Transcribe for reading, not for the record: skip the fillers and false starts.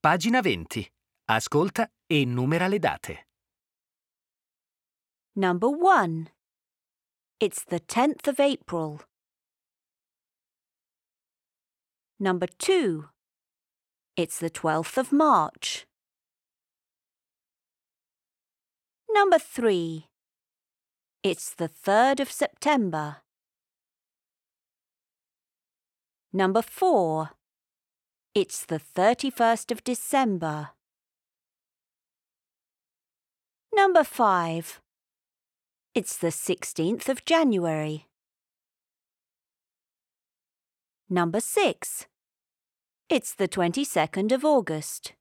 Pagina 20. Ascolta e numera le date. Number 1. It's the 10th of April. Number 2. It's the 12th of March. Number 3. It's the 3rd of September. Number 4. It's the 31st of December. Number 5. It's the 16th of January. Number 6. It's the 22nd of August.